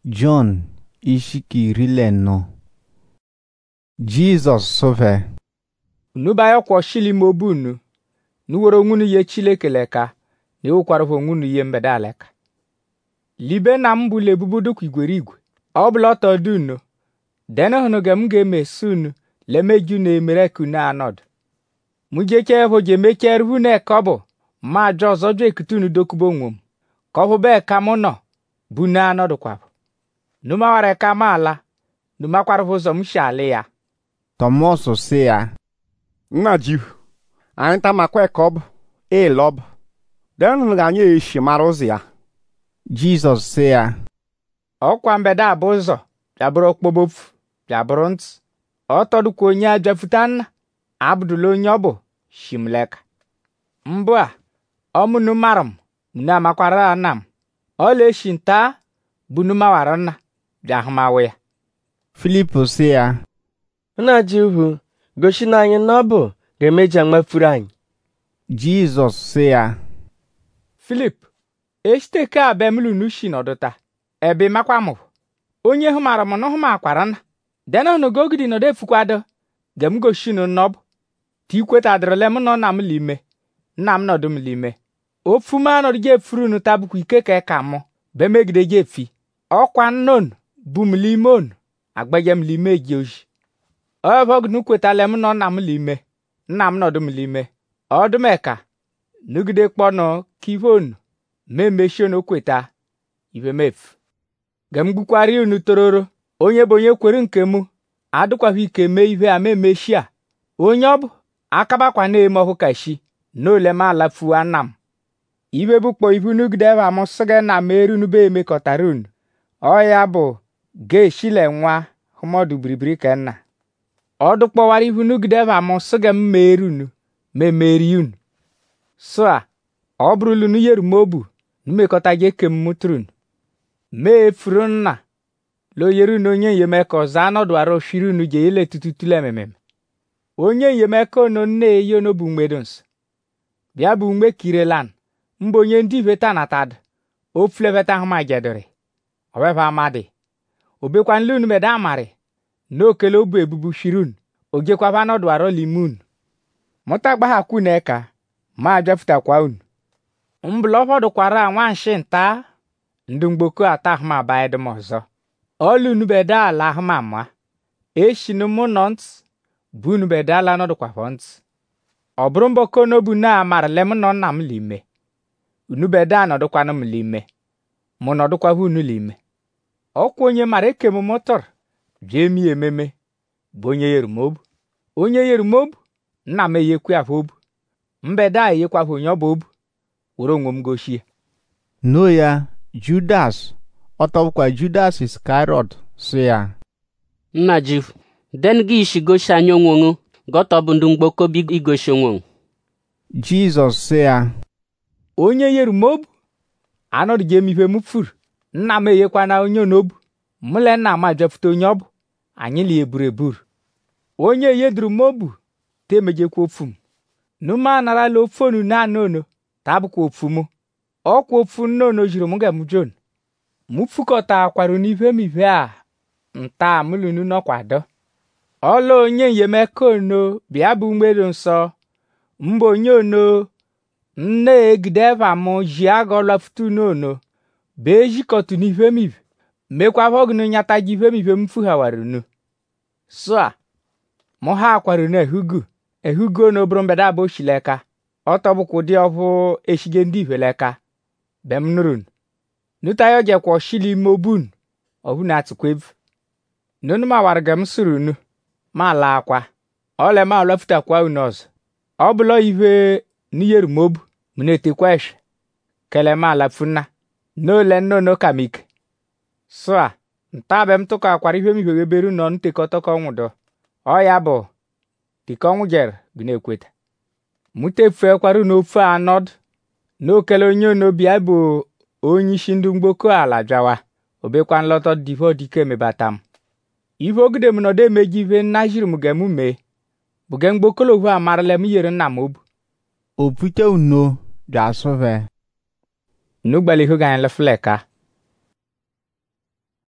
John Ishikirilenno. Jizọs sove. Unu bayo kwọshili mobu unu. Nuwere onwunu ye Chileke leka. Na iwukwara onwunu ye mbeda leka. Libe na m bụ lebubudu igwere igwe. Ọ bụla ọtọ dị unu. Dene hụnụ m ga-emesu unu lemeju na emere ka unu anọdụ. Mụ jeche evo je mechere unu eke ọ bụ ma ajọ ọzọ jụ ekute unu dokubo onwe m. Ka ọ bụ be ka mụ nọ bụ na anọdụ kwabụ. Numawara ka ma ala. Numakwara ụzọ m si ala ya. Thomas sị ya, Nna ji, anyị tamakwa ka ọ bụ elob. Denu ga anyị eshi mara ụzọ ya. Jizọs sị ya, ọkwa mbeda abụ ụzọ bịabụrụ okpobofu bịabụrụ ntị. Ọ tọdụkwa onye ajafuta nna abụdụla onye ọ bụ shimleka. Mbụ a ọmụnụ maram mụnụ amakwara nna m. Ọla eshi nta bụ numawara nna bịa hụmawa ya. Filip sị ya, Nna ji uhu gosi na anyị na ọ bụ ga-emeji amafuru anyị. Jizọs sị ya, Filip, esiteke abemlu nushi nọdụta ebe makwa mụ. Onye hụmara m na hụmakwara nna. Dena unu gogidi nọdụ efukwado gem gosi nu nọbụ. Tikweta adịrịle m nọ na m lime. Nna m nọdụ m lime. Ofuma nọdụ je efuru nu tabukwa ike ka mụ. Be megide je efi. Ọkwa nnon bụ m lime onu. Agbaje m lime ji oji. Ọbọgụ nukwetale m nọ na m lime. Nna m nọdụ m lime. Ọdụmeka nugide kpọnụ kivonu. Memeshon okweta ibe mefu. Gem gbukwari unu tororo. Onye bụ onye kwere nke mụ adịkwaghị ike mee ihe a memeshia. Onye ọ bụ akabakwa na-eme ọhụ kashi n'ole m alafuwa nna m. Ibe bụkpọ ibu nugide ebe m sịga na meru nube emekọtara unu. Ọ ya bụ ga-eshile nwa hụmọdụ biribiri ka nna. Ọ dụkpọwara ibu nugide ebe m sịga m meru unu memeri unu. So a ọ bụrụlu nu yeru mobu numekọta je kem mutrun. Mee furu nna lo yeru na onye nyemeka ọzọ anọdụ arụ shiri unu je ile tututule ememem. Onye nyemeka ono nne eyi ono bụ mgbedons. Bịa bụ mgbe kirelan mbụ onye ndị veta natad ofuleveta hụma jedori. Oweva amadi. Obekwa nlu unu meda amari. N'okele obu ebubu shirun. Ogekwaba anọdụ arụ limun. Mụta gbagha kwuneka ma ajafutakwa unu. Mbụlọfọdụ kwara nwanshi nta ndị mgboko atahụma baedum ọzọ. Ọlụ unu beda ala ahụma mma. Eshinu mụ nọ ntị bụ unu beda ala nọdụkwafọ ntị. Ọ bụrụ mbọko n'obu na amarale m nọ nna m lime. Unu beda nọdụkwanụ m lime. Mụ nọdụkwahụ unu lime. Ọkwa onye mara eke m mụtọrọ jee mi ememe bụ onye yerumobu. Onye yerumobu nna m eyekwe afọ obu. Mbeda eyekwahụ onye ọ bụ obu. Were onwe m goshie. no ya Judas ọtọbụkwa Judas Iskarịọt sị ya, Nna ji, den gị isi gosi anyị onwonwu gọtọ bụ ndị mgboko bi igosi onwonwu. Jizọs sị ya, Onye yerumobu anọdụ je emife m furu. Nna m eyekwana onye onobu. Mụle nna m ajafute onye ọ bụ. Anyị li eburu eburu. Onye yeduru mobu temejekwa ofu m. Numa anarala ofu onu na anono tabụkwa ofu mụ. Ọkwa ofu nnono jiri m gem Jon. Mụ fukọta akwarụ n'ife m ife a nta mụlunu nọkwado. Ọla onye nyemeka ono bịa bụ mgbedo nsọ. Mbụ onye ono nne egideva m ji agọla futu n'ono. Bee jikọtụ n'ife m ife. Mekwa vọgụnụ nyata ji ife m ife m fughawarunu. So a mụ ha akwarụ na ehugo n'oburu mbeda bụ shileka. Ọtọbụkwa ụdị ọbụ eshige ndị iveleka. Bem nurun. Nutayo jekwa shili mobun. Ọbụ na atụkwevu. Nunu ma wargam surunu. Ma la akwa. Ole ma alafutakwa unu ọzọ. Ọ bụla ive niyeru mobu. Munetekwa eshe. Kele ma alafuna. N'ole nnono kamik. So a ntabe m tụkọ akwara ife m ivegeberu nọ ntekọtọkọ nwụdọ. Ọ ya bụ dịka ọnwụ jere bụ na-ekweta. Mutefu kwaru n'ofu anọdụ. N'okele onye onobi bụ onye isi ndị mgboko ala bịawa. Obekwa nlọtọ divo dike mebata m. Ife ogide m nọdụ emeji ife nna jiri m gem mee. Buge mgbokolo hu amarale m yere nna m obu. Opute uno bịa sove. Nugbali hu ga nlefleka.